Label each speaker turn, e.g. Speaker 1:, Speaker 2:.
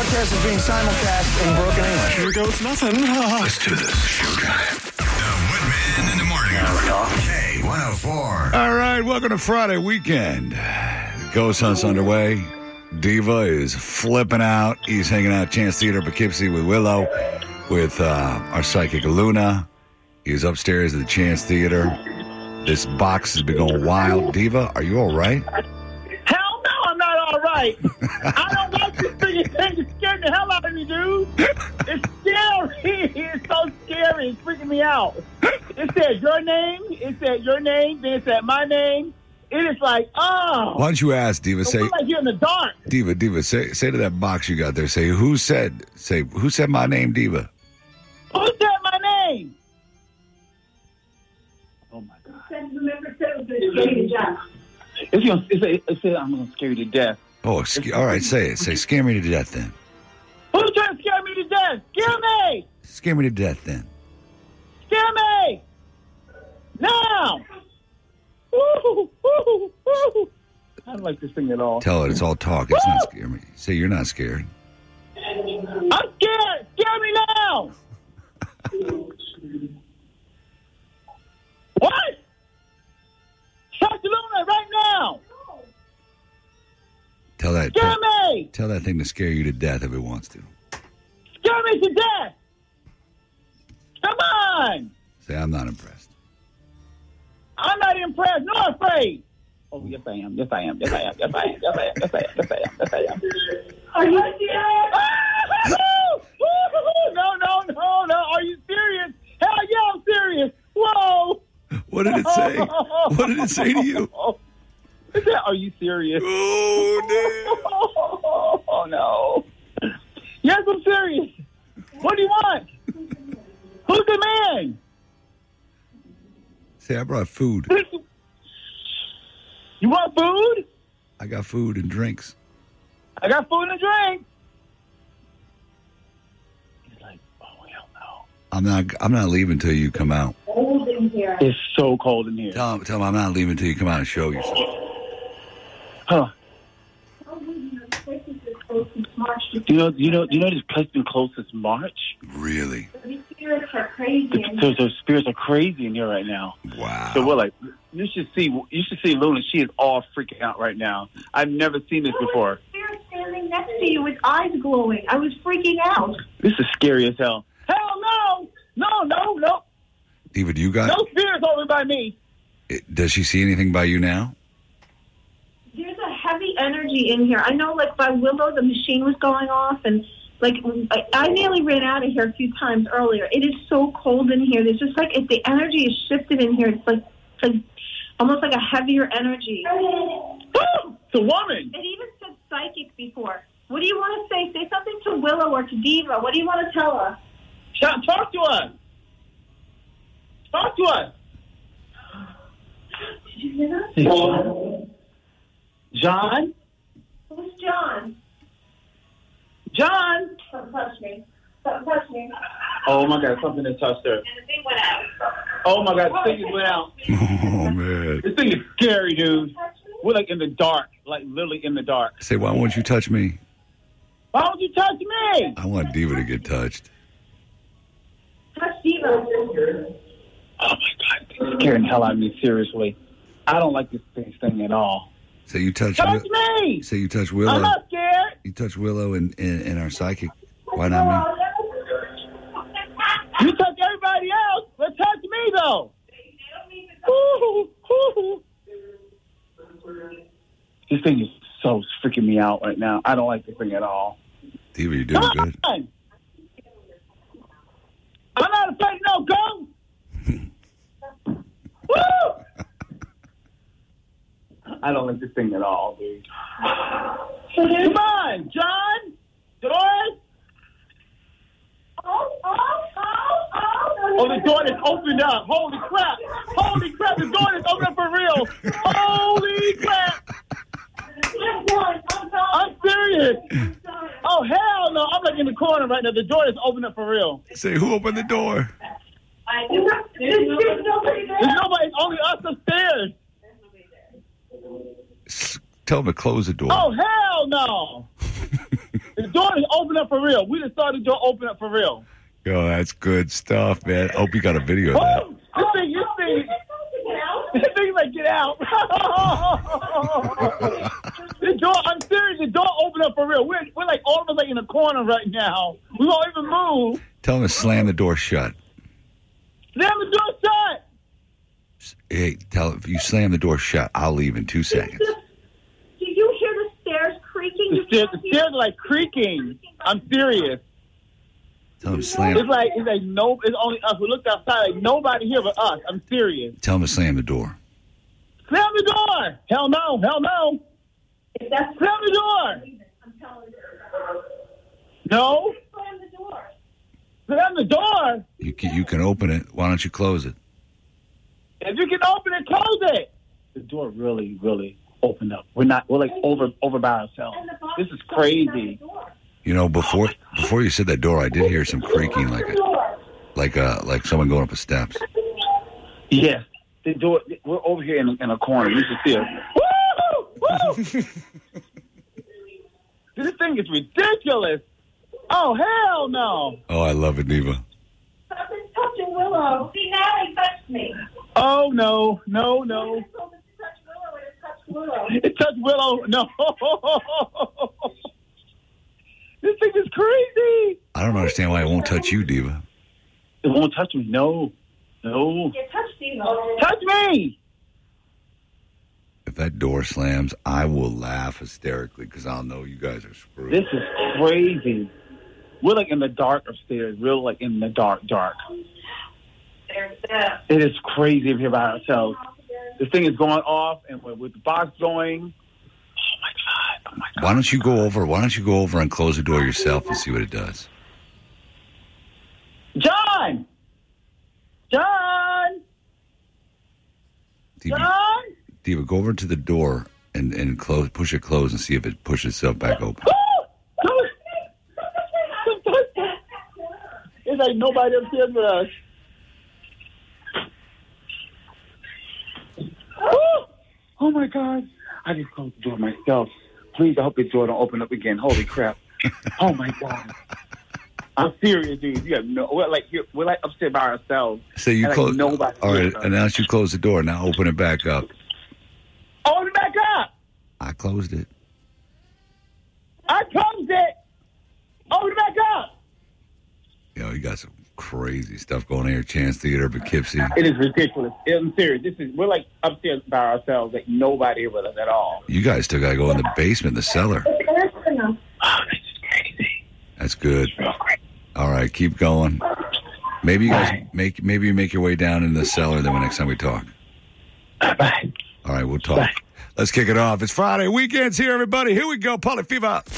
Speaker 1: podcast is being simulcast in broken English.
Speaker 2: Here goes nothing.
Speaker 3: Let's do this. Showtime. The Woodman in the Morning Hour. K104.
Speaker 4: All right, welcome to Friday weekend. Ghost Hunt's underway. Diva is flipping out. He's hanging out at Chance Theater, Poughkeepsie with Willow, with our psychic Luna. He's upstairs at the Chance Theater. This box has been going wild. Diva, are you all right?
Speaker 5: Hell no, I'm not all right. I don't like this thing. It's scaring the hell out of me, dude. It's scary. It's so scary. It's freaking me out. It said your name. Then it said my name. It is like, oh.
Speaker 4: Why don't you ask, Diva? Say,
Speaker 5: like you're in the dark.
Speaker 4: Diva, say to that box you got there, who said my name, Diva?
Speaker 5: Who said my name? Oh, my God. It said I'm going to scare you to death.
Speaker 4: Oh, all right, say it. Say, scare me to death then.
Speaker 5: Who's trying to scare me to death? Scare me!
Speaker 4: Scare me to death then.
Speaker 5: Scare me! Now! Woo, woo, woo. I don't like this thing at all.
Speaker 4: Tell it it's all talk. It's not scare me. Say you're not scared.
Speaker 5: I'm scared. Scare me now. What? Talk to Luna right now.
Speaker 4: Tell that.
Speaker 5: Scare me.
Speaker 4: Tell that thing to scare you to death if it wants to.
Speaker 5: Scare me to death. Come on.
Speaker 4: Say I'm not impressed.
Speaker 5: I'm not impressed nor afraid. Oh, yes, I am. Yes, I am. Yes, I am. Yes, I am. Yes, I am. Yes, I am. Yes, I am. Yes, I am. Are you serious? No. Are you serious? Hell yeah, I'm serious. Whoa.
Speaker 4: What did it say? What did it say to you?
Speaker 5: It said, are you serious?
Speaker 4: Oh,
Speaker 5: Oh, no. Yes, I'm serious. What do you want? Who's the man?
Speaker 4: Say I brought food.
Speaker 5: You want food?
Speaker 4: I got food and drinks.
Speaker 5: I got food and drink. He's like, oh, hell no.
Speaker 4: I'm not leaving until you come out.
Speaker 5: Cold in here. It's so cold in here.
Speaker 4: Tell him I'm not leaving until you come out and show yourself.
Speaker 5: Huh. Do you know this place been closed since March?
Speaker 4: Really?
Speaker 5: These spirits are crazy. Those spirits are crazy in here right now.
Speaker 4: Wow.
Speaker 5: So we're like, you should see Luna. She is all freaking out right now. I've never seen this before.
Speaker 6: Spirit standing next to you with eyes glowing. I was freaking out.
Speaker 5: This is scary as hell. Hell no.
Speaker 4: Diva, do you got?
Speaker 5: No spirits over by me.
Speaker 4: Does she see anything by you now?
Speaker 6: There's a heavy energy in here. I know, like, by Willow, the machine was going off, and, like, I nearly ran out of here a few times earlier. It is so cold in here. There's just, like, if the energy is shifted in here, it's like almost like a heavier energy.
Speaker 5: It's a woman.
Speaker 6: It even said psychic before. What do you want to say? Say something to Willow or to Diva. What do you want to tell us?
Speaker 5: Talk to us. Talk to us.
Speaker 6: Did you hear that?
Speaker 5: John?
Speaker 6: Who's John?
Speaker 5: John?
Speaker 6: Don't touch me. Don't touch me.
Speaker 5: Oh, my God, something that touched her.
Speaker 6: And the thing went out.
Speaker 5: Oh, my God, the thing just went out.
Speaker 4: Oh, man.
Speaker 5: This thing is scary, dude. We're, like, in the dark. Like, literally in the dark.
Speaker 4: Say, why won't you touch me?
Speaker 5: Why don't you touch me?
Speaker 4: I want Diva to get touched.
Speaker 6: Touch Diva.
Speaker 5: Oh, my God, it's scaring the hell out of me, seriously. I don't like this thing at all.
Speaker 4: Say you touch
Speaker 5: me.
Speaker 4: Say you touch Willow.
Speaker 5: I'm not scared.
Speaker 4: You touch Willow and our psychic. Why not me?
Speaker 5: You touch everybody else, but touch me, though. This thing is so freaking me out right now. I don't like this thing at all.
Speaker 4: Diva, you're doing good.
Speaker 5: I'm not afraid of no ghost. Woo! I don't like this thing at all, dude. Come on, John, Doris. Oh, the door is opened up. Holy crap. The door is opened up for real. Holy crap. I'm serious. Oh, hell no. I'm like in the corner right now. The door is opened up for real.
Speaker 4: Say, who opened the door?
Speaker 5: There's nobody. It's only us upstairs.
Speaker 4: Tell him to close the door.
Speaker 5: Oh, hell no. The door is open up for real. We just saw the door open up for real.
Speaker 4: Yo, that's good stuff, man. Hope you got a video of that.
Speaker 5: Oh, you think like get out. The door, I'm serious, the door opened up for real. We're like all of us like in a corner right now. We won't even move.
Speaker 4: Tell him to slam the door shut.
Speaker 5: Slam the door shut.
Speaker 4: Hey, tell him if you slam the door shut, I'll leave in 2 seconds.
Speaker 6: Do you hear the stairs creaking?
Speaker 5: The stairs are like creaking. I'm serious.
Speaker 4: Tell him to slam.
Speaker 5: It's like no. It's only us. We looked outside. Like nobody here but us. I'm serious.
Speaker 4: Tell him to slam the door.
Speaker 5: Slam the door. Hell no. Hell no. Slam the door.
Speaker 6: I'm telling you.
Speaker 5: No.
Speaker 6: Slam the door.
Speaker 5: Slam the door.
Speaker 4: You can open it. Why don't you close it?
Speaker 5: If you can open it, close it. The door really, really opened up. We're like over by ourselves. This is crazy.
Speaker 4: You know, before you said that door, I did hear some creaking, like someone going up the steps.
Speaker 5: Yes. The door. We're over here in a corner. You can see it. Woo! This thing is ridiculous. Oh hell no!
Speaker 4: Oh, I love it, Diva.
Speaker 6: Something's touching Willow. See, now he touched me.
Speaker 5: Oh no! No!
Speaker 6: I told him to touch Willow, and it touched Willow.
Speaker 5: It touched Willow. No! This thing is crazy.
Speaker 4: I don't understand why it won't touch you, Diva.
Speaker 5: It won't touch me. No.
Speaker 6: It touched you.
Speaker 5: Touch me.
Speaker 4: If that door slams, I will laugh hysterically because I'll know you guys are screwed.
Speaker 5: This is crazy. We're like in the dark upstairs. We're like in the dark.
Speaker 6: There's that.
Speaker 5: It is crazy up here by ourselves. This thing is going off, and with the box going. Oh my god!
Speaker 4: Why don't you go over and close the door yourself and see what it does?
Speaker 5: John!
Speaker 4: Diva, go over to the door and push it closed and see if it pushes itself back open.
Speaker 5: It's like nobody upstairs with us. Oh my god! I just closed the door myself. Please, I hope the door don't open up again. Holy crap! Oh my god! I'm serious, dude. You have we're like upstairs by ourselves.
Speaker 4: So you close.
Speaker 5: Nobody.
Speaker 4: All right, and now you close the door. Now open it back up.
Speaker 5: Open it back up.
Speaker 4: I closed it.
Speaker 5: I closed it. Open it back up.
Speaker 4: You got some crazy stuff going on here. Chance Theater, Poughkeepsie.
Speaker 5: It is ridiculous. I'm serious. We're like upstairs by ourselves. Like nobody here with us at all.
Speaker 4: You guys still got to go in the basement, the cellar.
Speaker 5: Oh, this is crazy.
Speaker 4: That's good. All right, keep going. Maybe you guys make your way down in the cellar. Then next time we talk.
Speaker 5: Bye.
Speaker 4: All right, we'll talk.
Speaker 5: Bye.
Speaker 4: Let's kick it off. It's Friday. Weekend's here, everybody. Here we go. Poly Fever.